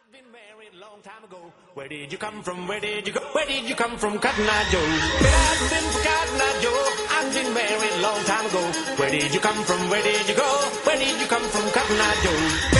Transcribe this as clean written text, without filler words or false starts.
I've been married a long time ago. Where did you come from? Where did you go? Where did you come from, Cotton Eye Joe? If it hadn't been for Cotton Eye Joe, I've been married a long time ago. Where did you come from? Where did you go? Where did you come from, Cotton Eye Joe?